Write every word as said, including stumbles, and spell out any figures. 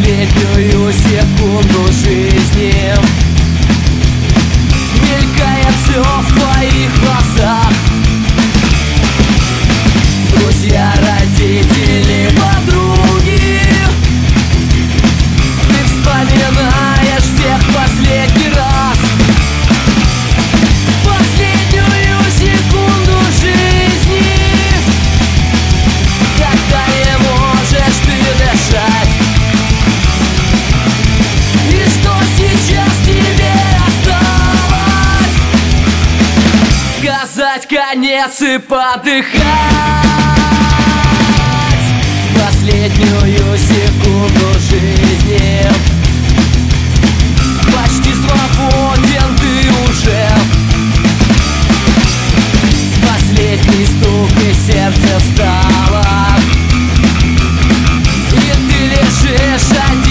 последнюю секунду жизни. Мелькает все в твоих глазах. Друзья, родители, подруги, ты вспоминаешь всех последний раз. Последнюю секунду жизни, когда не можешь ты дышать. И что сейчас тебе осталось? Сказать конец и подыхать. Последнюю секунду жизни. Почти свободен ты уже. Последний стук и сердце встало. И ты лежишь один.